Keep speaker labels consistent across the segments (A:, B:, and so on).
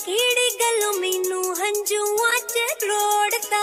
A: ਕਿਹੜੀ ਗੱਲੋਂ ਮੈਨੂੰ ਹੰਝੂਆਂ 'ਚ ਰੋੜਤਾ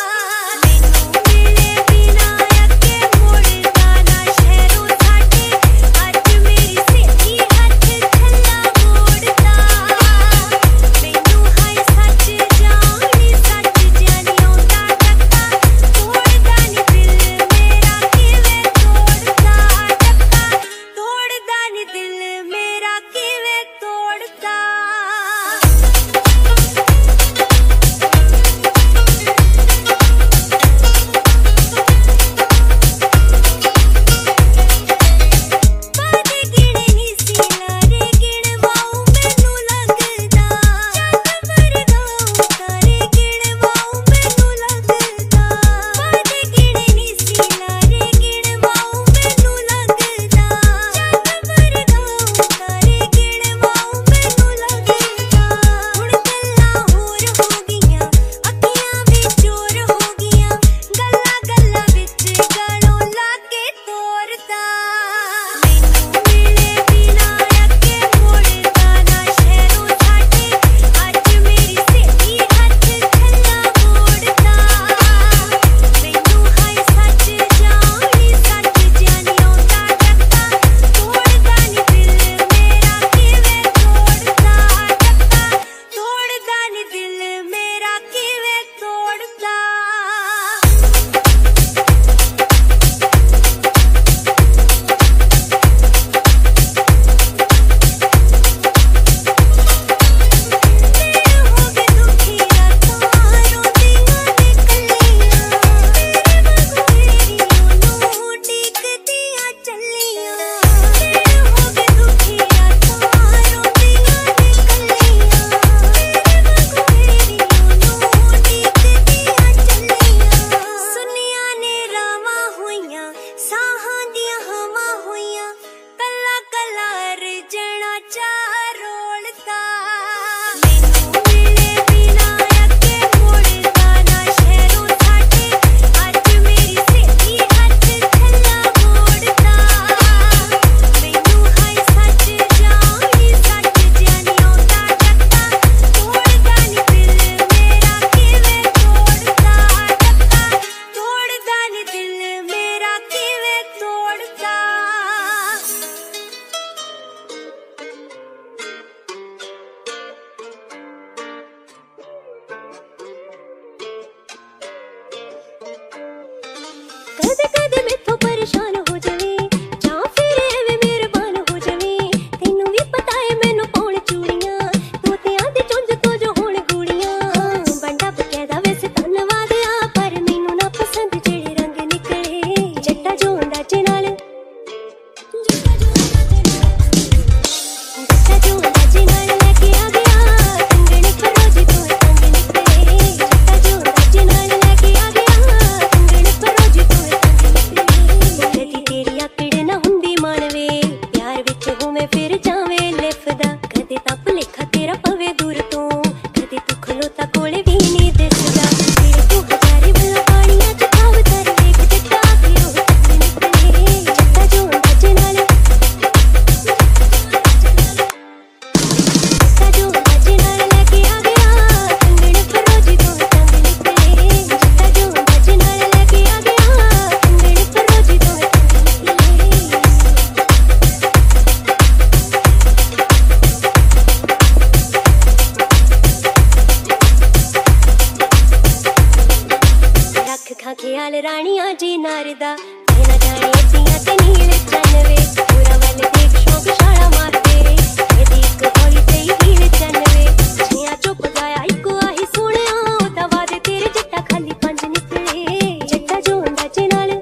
A: ख्याल रानिया जी नारदा ना जाने अखियां ते नीले चन्नवे पूरा वल देख शौक शाला मारदे ये दीक हौली ते हीले चन्नवे जिया चुप गया इको आही सुनिया दवा दे तेरे जट्टा खाली पंज निकले जट्टा जोंदा च नाल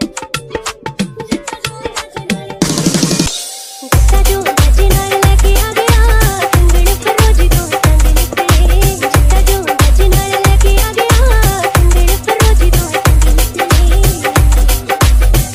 A: जट्टा जोंदा च नाल लेके आ गया कंगण फरोजी दो तंग निकले जट्टा जोंदा च नाल लेके आ गया कंगण फरोजी दो तंग निकले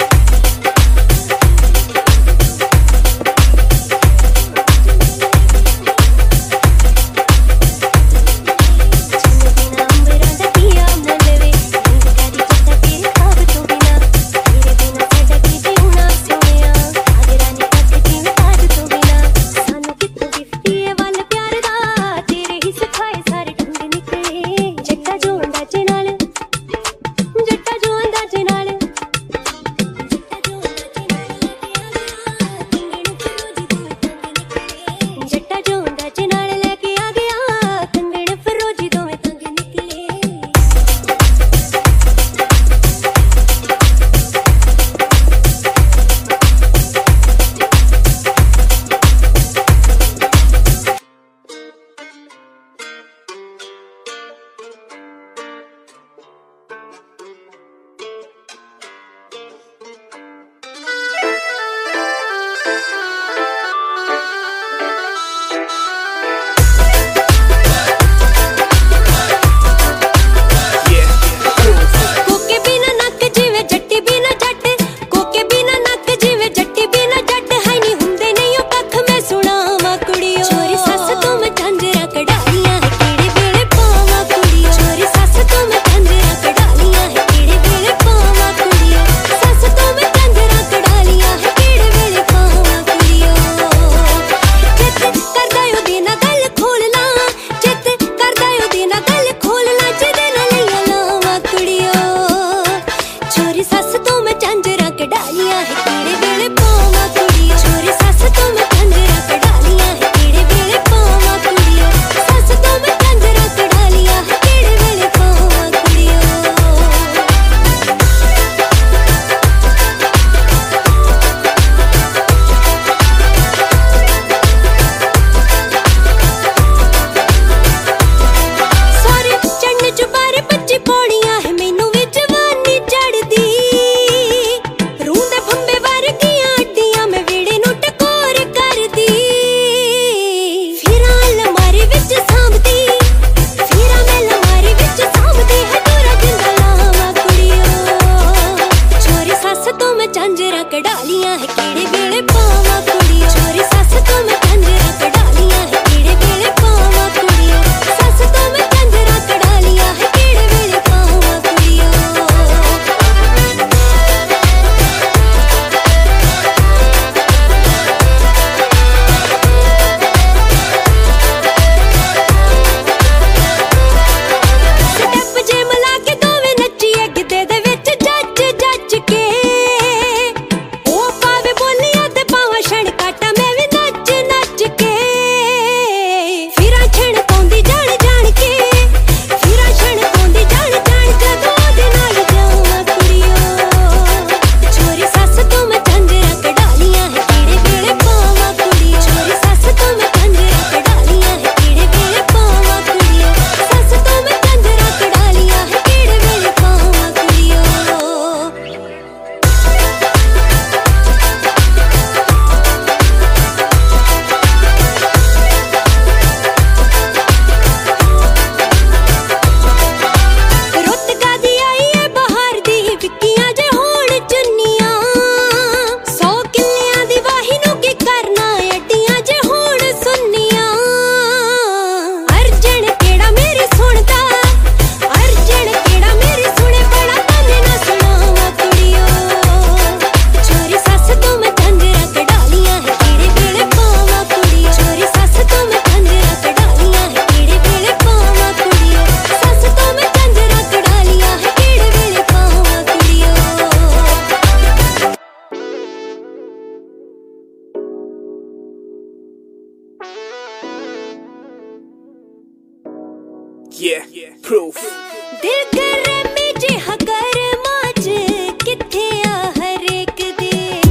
B: Yeah, proof.
A: दिल कर में जिहा कर माज किथे आ हर एक दे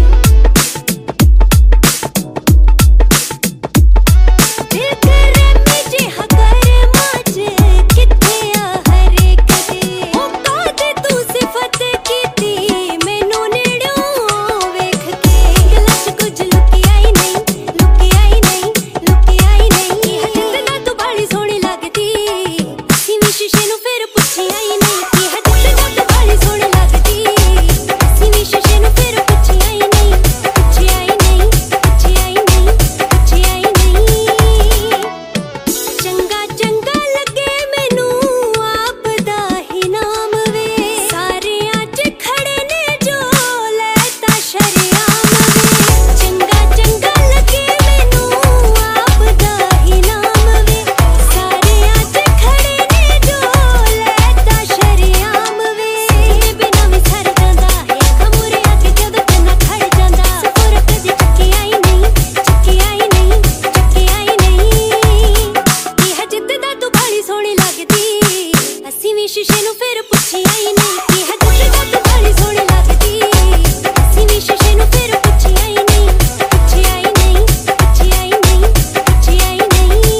A: दिल कर में जिहा कर माज किथे आ हर एक दे मौका दे तू सिफत कीती मैनू नेड़ों वेख के गल्लां च कुछ लुकिया ही नहीं लुकिया ही नहीं लुकिया ही नहीं जितना तू बाली सोहनी लगदी सीवी शीशे नू फिर पुछिया ही नहीं कि जितना तू बाली सोहनी लगदी सीवी शीशे नू फिर पुछिया ही नहीं पुछिया ही नहीं पुछिया ही नहीं पुछिया ही नहीं चंगा चंगा लगे मैनू आप दा ही नाम वे सारे अज खड़े ने जो लेता शरियाम वे चंगा चंगा लगे मैनू आप दा ही नाम वे सारे अज खड़े ने जो लेता शरियाम वे तेरे बिना भी सर जांदा है खमुरे आके जदों तन्ना खड़ जांदा सफर कदे चक्किया ही नहीं चक्किया ही नहीं चक्किया ही नहीं कि जितना तू बाली सोहनी लगदी असीं भी शीशे नू फिर पुछिया ही नहीं कि जितना तू बाली सोहनी लगदी असीं भी शीशे नू फिर पुछिया ही नहीं पुछिया ही नहीं पुछिया ही नहीं पुछिया ही नहीं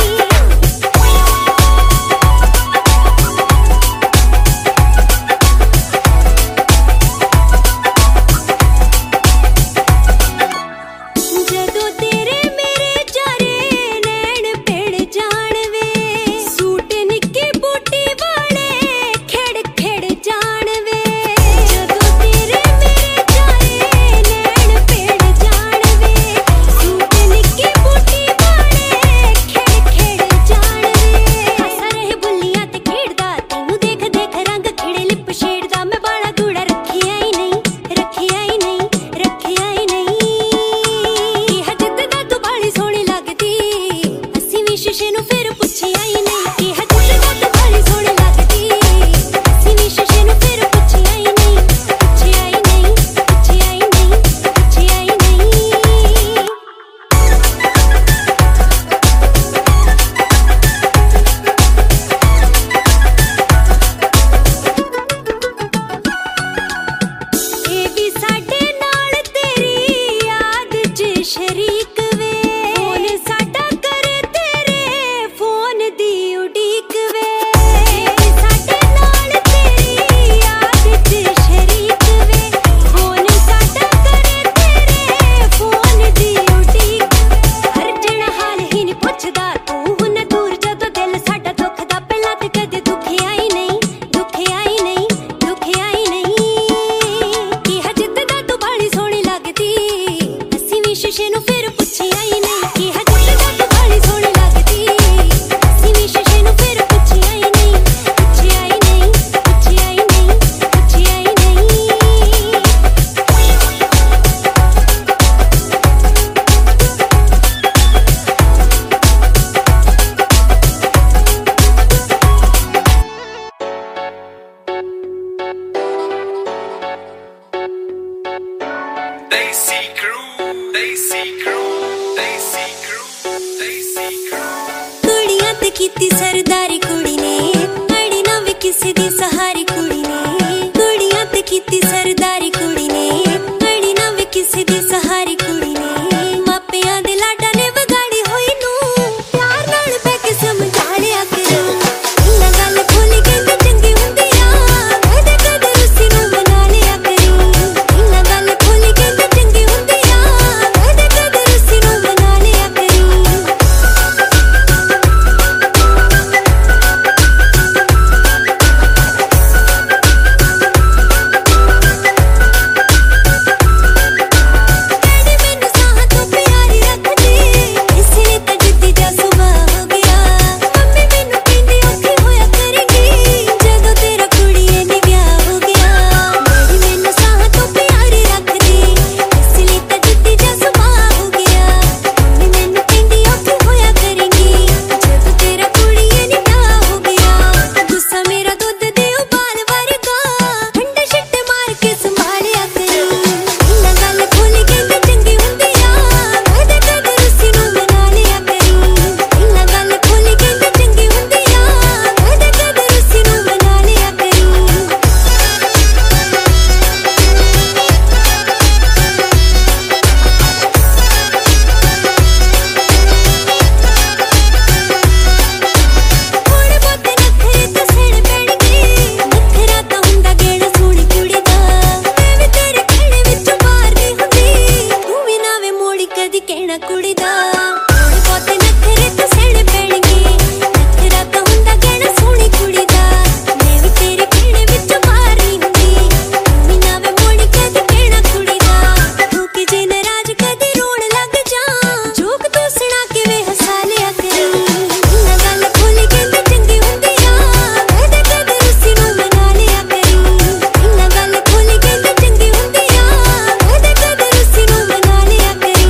A: जदों तेरे मेरे चारे नैन पेड़ जान वे सूट निक्के बूटी वाले खेड़ खेड़ जान वे जदों तेरे मेरे चारे नैन पेड़ जान वे सूट निक्के बूटी वाले खेड़ खेड़ जान वे हसा रहे बुल्लियां ते खेड़दा तैनू देख देख रंग खिड़े लिप छेड़दा मैं बाला कूड़ा रखिया ही नहीं रखिया ही नहीं रखिया ही नहीं कि जितना तू बाली सोहनी लगदी असीं भी शीशे नू फिर पुछिया ही नहीं कि जितना तू बाली सोहनी लगदी असीं भी शीशे नू फिर पुछिया ही नहीं पुछिया ही नहीं पुछिया ही नहीं पुछिया ही नहीं ਇਹ ਵੀ ਸਾਡੇ ਨਾਲ ਤੇਰੀ ਯਾਦ 'ਚ ਸ਼ਰੀਕ ਵੇ ਫੋਨ ਸਾਡਾ ਕਰੇ ਤੇਰੇ ਫੋਨ ਦੀ ਉਡੀਕ ਵੇ ਇਹ ਵੀ ਸਾਡੇ ਨਾਲ ਤੇਰੀ ਯਾਦ 'ਚ ਸ਼ਰੀਕ ਵੇ ਫੋਨ ਸਾਡਾ ਕਰੇ ਤੇਰੇ ਫੋਨ ਦੀ ਉਡੀਕ ਹਰ ਜਣਾ ਹਾਲ ਹੀ ਨਹੀਂ ਪੁੱਛਦਾ ਤੂੰ ਹੁਣ ਦੂਰ ਜਦੋਂ ਦਿਲ ਸਾਡਾ ਦੁਖਦਾ ਪਹਿਲਾਂ ਤੇ ਕਦੇ ਦੁਖਿਆ ਹੀ ਨਹੀਂ ਦੁਖਿਆ ਹੀ ਨਹੀਂ ਦੁਖਿਆ ਹੀ ਨਹੀਂ ਕਿ ਜਿतना ਤੂੰ ਬਾਲੀ ਸੋਹਣੀ ਲੱਗਦੀ ਅਸੀਂ ਵੀ शीशे ਨੂੰ ਫਿਰ ਪੁੱਛਿਆ ਹੀ ਨਹੀਂ ਕਿ ਜਿतना ਤੂੰ ਬਾਲੀ ਸੋਹਣੀ ਲੱਗਦੀ ਅਸੀਂ ਵੀ शीशे ਨੂੰ ਫਿਰ ਪੁੱਛਿਆ ਹੀ ਨਹੀਂ ਪੁੱਛਿਆ ਹੀ ਨਹੀਂ ਪੁੱਛਿਆ ਹੀ ਨਹੀਂ ਪੁੱਛਿਆ ਹੀ ਨਹੀਂ
B: They see crew, they see crew, they see crew, they see crew.
A: ਕੁੜੀਆਂ ਤੇ ਕੀਤੀ ਸਰਦਾਰੀ ਕੁੜੀ ਨੇ ਅੜੀ ਨਾ ਵੀ ਕਿਸੇ ਦੀ ਸਹਾਰੀ ਕੁੜੀ ਨੇ ਕੁੜੀਆਂ ਤੇ ਕੀਤੀ ਸਰਦਾਰੀ ਕੁੜੀ ਨੇ ਅੜੀ ਨਾ ਵੀ ਕਿਸੇ ਦੀ ਸਹਾਰੀ ਕੁੜੀ ਨੇ ਮਾਪਿਆਂ ਦੇ ਲਾਡਾਂ ਨੇ ਵਿਗਾੜੀ ਹੋਈ ਨੂੰ ਪਿਆਰ ਨਾਲ ਬਹਿ ਕੇ ਸਮਝਾ ਲਿਆ ਕਰੋ ਇਹਨਾਂ ਗੱਲ ਭੁੱਲ ਕਹਿੰਦੇ ਚੰਗੀ ਹੁੰਦੀ ਆ ਕਦੇ ਕਦੇ ਉਸੇ ਨੂੰ ਮਨਾ ਲਿਆ ਕਰੀ ਇਹਨਾਂ ਗੱਲ ਭੁੱਲ ਕਹਿੰਦੇ ਚੰਗੀ ਹੁੰਦੀ ਆ ਕਦੇ ਕਦੇ ਉਸੇ ਨੂੰ ਮਨਾ ਲਿਆ ਕਰੀ ਮੋੜੀ ਕਦੀ ਕਹਿਣਾ ਕੁੜੀ ਦਾ ਹੁਣ ਬਹੁਤ ਨਖਰੇ ਤੇ ਸਹਿਣੇ ਪੈਣਗੇ ਨਖਰਾ ਤਾਂ ਹੁੰਦਾ ਕਹਿਣਾ ਸੋਹਣੀ ਕੁੜੀ ਦਾ ਮੈਂ ਵੀ ਤੇਰੇ ਕਹਿਣੇ ਵਿੱਚ ਮਾਰੀ ਹੁੰਦੀ ਤੂੰ ਵੀ ਨਾ ਵੇ ਮੋੜੀ ਕਦੀ ਕਹਿਣਾ ਕੁੜੀ ਦਾ ਤੂੰ ਕਿ ਜੇ ਨਾਰਾਜ਼ ਕਦੀ ਰੋਣ ਲੱਗ ਜਾ ਜੋਕ ਤੂੰ ਸੁਣਾ ਕੇ ਵੇ ਹਸਾ ਲਿਆ ਕਰੀ ਨਾ ਗੱਲ ਖੋਲੀ ਕਹਿੰਦੇ ਚੰਗੀ ਹੁੰਦੀ ਆ ਕਦੇ ਕਦੇ ਰੁੱਸੀ ਨੂੰ ਮਨਾ ਲਿਆ ਕਰੀ ਨਾ ਗੱਲ ਖੋਲੀ ਕਹਿੰਦੇ ਚੰਗੀ ਹੁੰਦੀ ਆ ਕਦੇ ਕਦੇ ਰੁੱਸੀ ਨੂੰ ਮਨਾ ਲਿਆ ਕਰੀ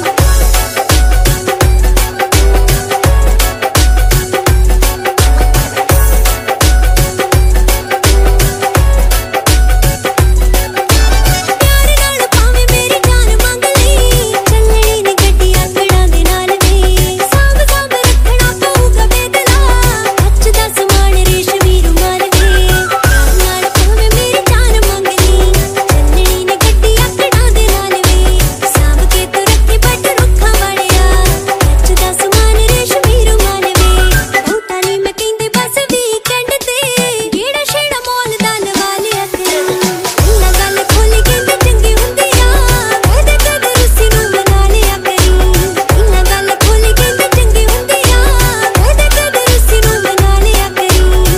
A: ਪਿਆਰ ਨਾਲ ਭਾਵੇਂ ਮੇਰੀ ਜਾਨ ਮੰਗ ਲਈ ਚੱਲਣੀ ਨੀ ਗੱਡੀ ਆਕੜਾਂ ਦੇ ਨਾਲ ਵੇ ਸਾਂਭ ਸਾਂਭ ਰੱਖਣਾ ਪਊਗਾ ਬੇਦਲਾ ਕੱਚ ਦਾ ਸਮਾਨ ਰੇਸ਼ਮੀ ਰੁਮਾਲ ਵੇ ਪਿਆਰ ਨਾਲ ਭਾਵੇਂ ਮੇਰੀ ਜਾਨ ਮੰਗ ਲਈ ਚੱਲਣੀ ਨੀ ਗੱਡੀ ਆਕੜਾਂ ਦੇ ਨਾਲ ਵੇ ਸਾਂਭ ਕੇ ਤੂੰ ਰੱਖੀ ਬੱਟ ਰੁੱਖਾਂ ਵਾਲਿਆ ਕੱਚ ਦਾ ਸਮਾਨ ਰੇਸ਼ਮੀ ਰੁਮਾਲ ਵੇ ਬਹੁਤਾ ਨੀ ਮੈਂ ਕਹਿੰਦੀ ਬਸ ਵੀਕਐਂਡ ਤੇ ਜਿਹੜਾ ਛੇੜਾ ਮੌਲ ਦਾ ਲਵਾ ਲਿਆ ਕਰ ਨਾ ਗੱਲ ਖੋਲੀ ਕਹਿੰਦੇ ਚੰਗੀ ਹੁੰਦੀ ਆ ਕਦੇ ਕਦੇ ਰੁੱਸੀ ਨੂੰ ਮਨਾ ਲਿਆ ਕਰੀ ਨਾ ਗੱਲ ਖੋਲੀ ਕਹਿੰਦੇ ਚੰਗੀ ਹੁੰਦੀ ਆ ਕਦੇ ਕਦੇ ਰੁੱਸੀ ਨੂੰ ਮਨਾ ਲਿਆ ਕਰੀ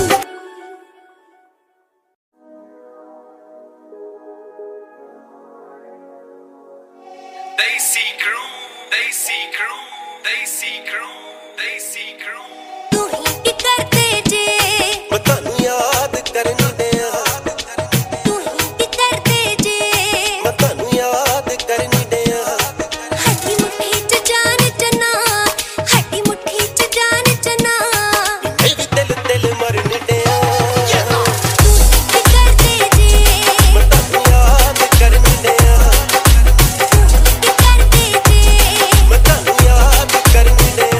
B: Desi Crew, Desi Crew, Desi Crew, Desi Crew.
A: ਤੂੰ ਹੀ ਕੀ ਕਰਦੇ ਜੇ
C: ਮੈਂ ਤੁਹਾਨੂੰ ਯਾਦ ਕਰਨ ਡਿਆ
A: ਤੂੰ ਹੀ ਕੀ ਕਰਦੇ ਜੇ
C: ਮੈਂ ਤੁਹਾਨੂੰ ਯਾਦ ਕਰਨ ਡਿਆ
A: ਹੱਡੀ ਮੁੱਠੀ ਚ ਜਾਨ ਚਨਾ ਹੱਡੀ ਮੁੱਠੀ ਚ ਜਾਨ ਚਨਾ
C: ਮੈਂ ਵੀ ਦਿਲ ਮਰਨ ਡਿਆ
A: ਤੂੰ ਹੀ ਕੀ ਕਰਦੇ ਜੇ
C: ਮੈਂ ਤੁਹਾਨੂੰ ਯਾਦ ਕਰਨ ਡਿਆ
A: ਕੀ ਕਰਦੇ ਜੇ
C: ਮੈਂ ਤੁਹਾਨੂੰ ਯਾਦ ਕਰਨ ਡਿਆ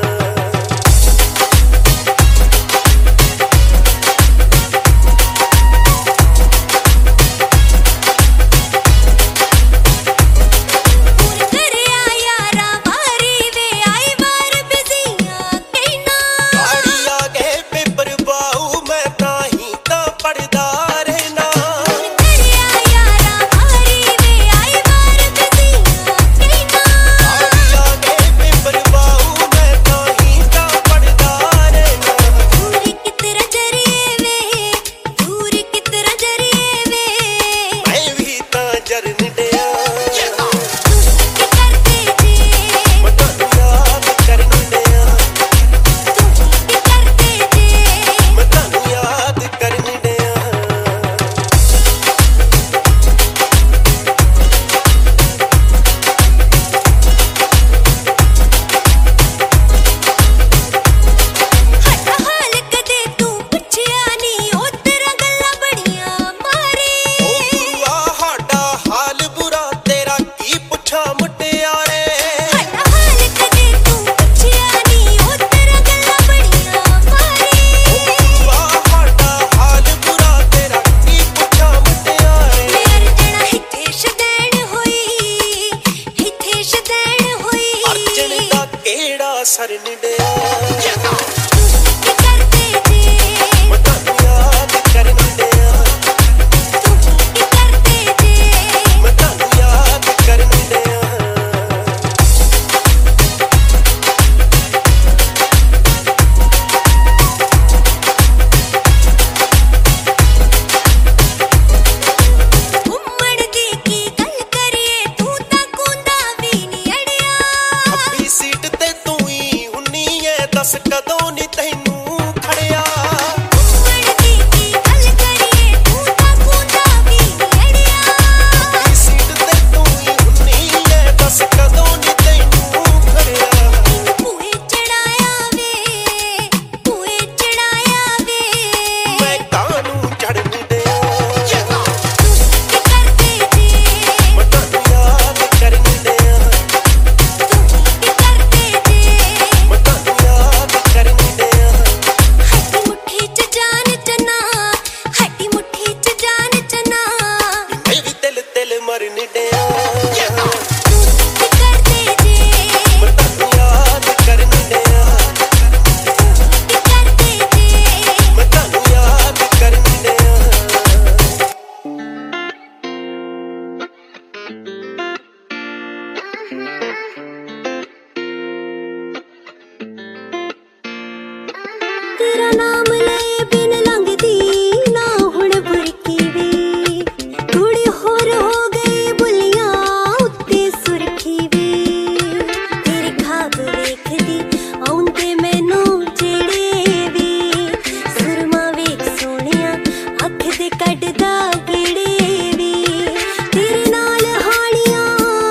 A: ਪੂਰ ਕਰਿਆ ਯਾਰਾ ਵਾਰੀ ਵੇ ਆਈ ਵਾਰ ਬਿਜ਼ੀਆਂ ਕਹਿਣਾ
C: ਆੜੀ ਆ ਗਏ ਪੇਪਰ ਪਾਉ ਮੈਂ ਤਾਂ ਹੀ ਤਾਂ ਪੜਦਾ ਰਹਿਣਾ
A: ਪੂਰ ਕਰਿਆ ਯਾਰਾ ਵਾਰੀ ਵੇ ਆਈ ਵਾਰ ਬਿਜ਼ੀਆਂ ਕਹਿਣਾ
C: ਆੜੀ ਆ ਗਏ ਪੇਪਰ ਪਾਉ ਮੈਂ ਤਾਂ ਹੀ ਤਾਂ ਪੜਦਾ ਰਹਿਣਾ
A: ਦੂਰੀ ਕਿਤਰਾ ਜਰੀਏ ਵੇ ਦੂਰੀ ਕਿਤਰਾ ਜਰੀਏ ਵੇ
C: ਮੈਂ ਵੀ ਤਾਂ ਜਰਨ ਡਿਆ
A: ਤੂੰ ਕੀ ਕਰਦੇ ਜੇ
C: ਮੈਂ ਤੁਹਾਨੂੰ ਯਾਦ ਕਰਨ ਡਿਆ
A: ਤੂੰ ਕੀ ਕਰਦੇ ਜੇ
C: ਮੈਂ ਤੁਹਾਨੂੰ ਯਾਦ ਕਰਨ ਡਿਆ ਹੱਟਾ ਹਾਲ ਕਦੇ ਤੂੰ ਪੁੱਛਿਆ ਨੀ ਉਹ ਤੇਰਾ ਗੱਲਾਂ ਬੜੀਆਂ ਮਾਰੇ ਓ ਗੁਰੂਆ ਸਾਡਾ ਹਾਲ ਬੁਰਾ ਤੇਰਾ ਕੀ ਪੁੱਛਾਂ ਮੁਟਿਆਰੇ
A: ਹੱਟਾ ਹਾਲ ਕਦੇ ਤੂੰ ਪੁੱਛਿਆ ਨੀ ਉਹ ਤੇਰਾ ਗੱਲਾਂ ਬੜੀਆਂ ਮਾਰੇ
C: ਗੁਰੂਆ ਸਾਡਾ ਹਾਲ ਬੁਰਾ ਤੇਰਾ ਕੀ ਪੁੱਛਾਂ ਮੁਟਿਆਰੇ
A: ਮੇਰ ਜਣਾ ਹਿੱਥੇ ਸ਼ਦੈਣ ਹੋਈ ਹਿੱਥੇ ਸ਼ਦੈਣ ਹੋਈ
C: ਅਰਜਨ ਦਾ ਕਿਹੜਾ ਸਰਨ ਡਿਆ
A: ਤੂੰ ਕੀ ਕਰਦੇ ਜੇ
C: ਮੈਂ ਤੁਹਾਨੂੰ ਯਾਦ ਕਰਨ ਡਿਆ
A: ਤੂੰ ਕੀ ਕਰਦੇ ਜੇ
C: ਮੈਂ ਤੁਹਾਨੂੰ ਯਾਦ ਕਰਨ ਡਿਆ
A: ਘੁੰਮਣ ਦੀ ਕੀ ਗੱਲ ਕਰੀਏ ਤੂੰ ਤਾਂ ਕੁੰਦਾ ਵੀ ਨੀ ਅੜਿਆ
C: ਖੱਬੀ ਸੀਟ ਤੇ ਤੂੰ ਹੀ ਹੁੰਨੀ ਐ ਦੱਸ ਕਦੋਂ
A: तेरा नाम ले बिन लंघदी ना हुण बुरकी वे कुड़ी होर हो गई बुलियां उत्ते सुरखी वे तेरे खाब वेखदी आउंदे मैनू जेड़े वे सुरमा वेख सोहणिया अख दे कड्डदा गेड़े वे तेरे नाल हाणियां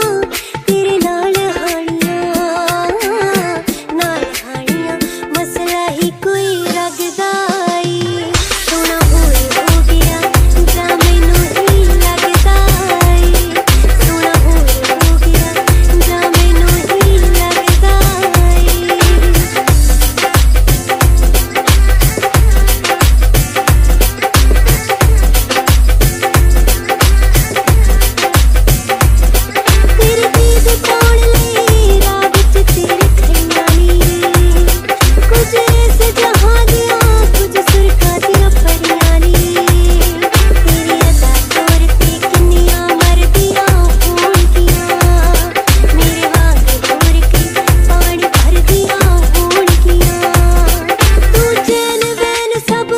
A: मसला ही कोई रगदाई सोना होर हो गया जा मैनू ही लगदाई सोना होर हो गया जा मैनू ही लगदाई तेरी दीद कौन ले राग च तेरे खड़ियां नी कुछ ऐसे जहां दिया कुछ सुरखा दिया परियां नी तेरी अदा तौर पे किन्नियां मरदियां होण गियां मेरे वांग होर के पानी भरदियां होण गियां तू चैन वैन सब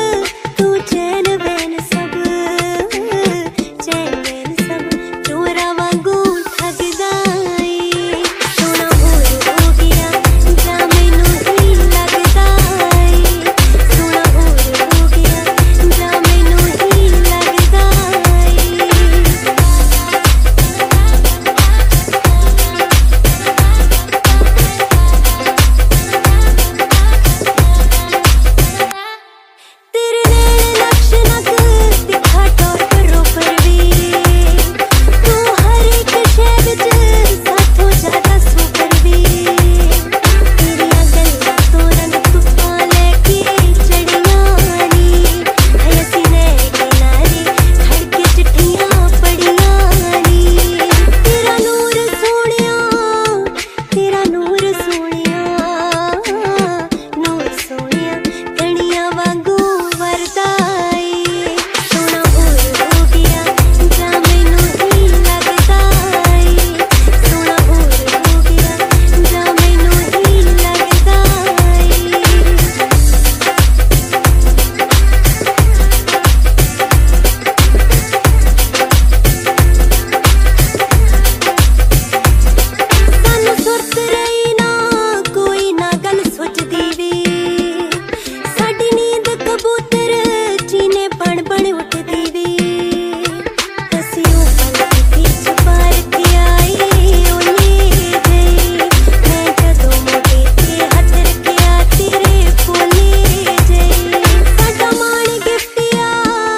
A: चोरा वांगू ठगदाई सोना होर हो गया जा मैनू ही लगदाई सोना होर हो गया जा मैनू ही लगदाई तेरे नैन नक्श नक दिखा टोर बरोबर वे तू हर एक शै विच साथों ज्यादा सुपर वे तेरियां गल्लां तो रंग तुप्पां लैके चढ़ियां नी है सीने किनारे खड़के चिट्ठियां पढ़ियां नी तेरा नूर सोहणिया कणियां वांगू वरदाई सोना होर हो गया जा मैनू ही लगदाई सोना होर हो गया जा मैनू ही लगदाई सानू सुरत रही ना कोई ना गल सोचदी वे साडी नींद कबूतर चीने बण बण उठदी वे असीं ओ पल किते छुपा के आए ओले गए मैं जदों मोढे ते हथ रखिया तेरे बोले जई साडा मान गिफ्टिया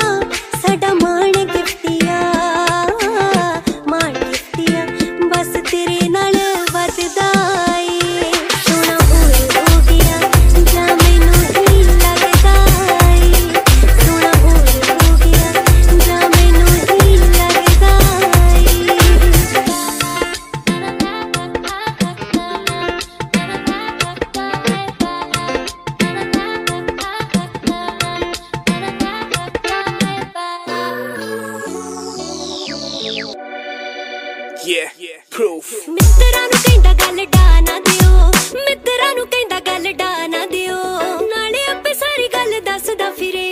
A: बस तेरे नाल वरदाई सोना होर हो गया जा मैनू ही लगदाई सोना होर हो गया जा मैनू ही लगदाई
B: Yeah, proof.
A: मित्तरां नूं कहंदा गल डा ना दिओ मित्तरां नूं कहंदा गल डा ना दिओ नाले आपे सारी गल दसदा फिरे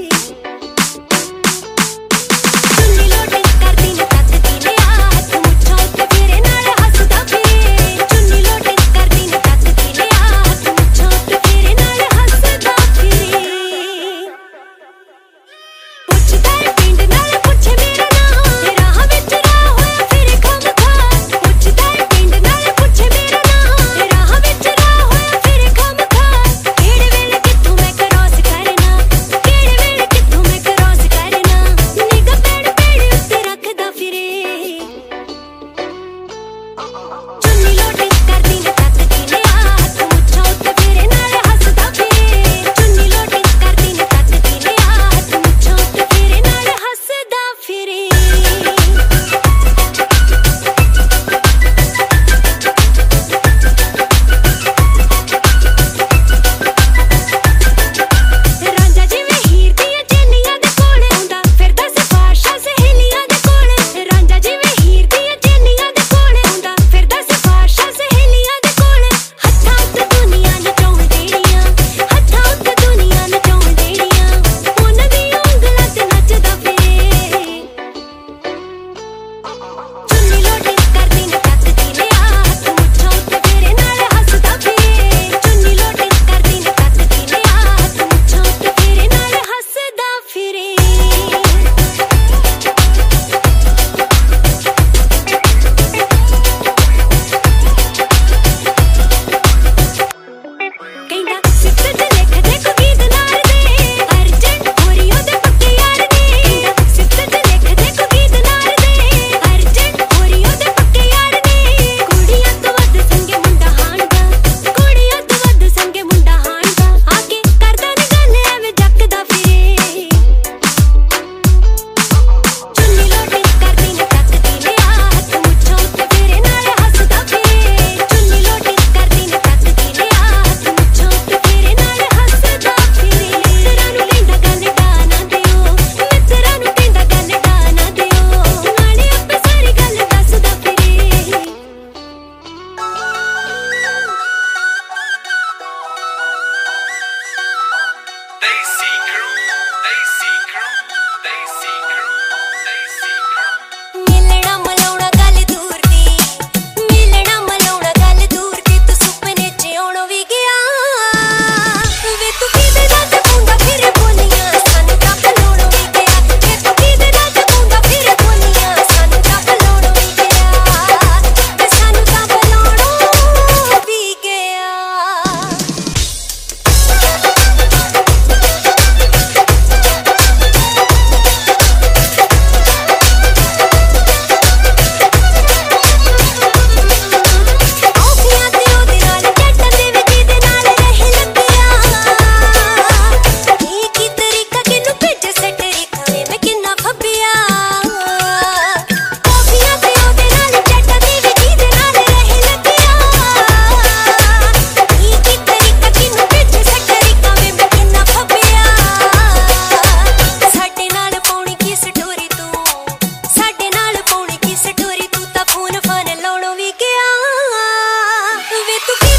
A: चुन्नी लोटे करदी ने तकदी ने हत्थ मुच्छां उत्ते फेरे नाल हसदा फिरे चुन्नी लोटे करदी ने तकदी ने हत्थ मुच्छां उत्ते फेरे नाल हसदा फिरे पुछदा है पिंड नाल पुछे मेरा नाम राह विच राह होया फिरे खामखा पुछदा है पिंड नाल पुछे मेरा नाम राह विच राह होया फिरे खामखा केड़े वेले कित्थों मैं क्रॉस करना केड़े वेले कित्थों मैं क्रॉस करना निगाह पैड़ पैड़ उत्ते रखदा फिरे चुन्नी लोटे करदी ने तकदी ने हत्थ मुच्छां उत्ते फेरे नाल हसदा फिरे चुन्नी लोटे करदी ने तकदी ने हत्थ मुच्छां उत्ते फेरे नाल हसदा फिरे रांझा जिवें हीर दियां चेलियां दे कोल आउंदा फिरदा सिफारशां सहेलियां दे कोल रांझा जिवें हीर दियां चेलियां दे कोल आउंदा फिरदा सिफारशां
C: तू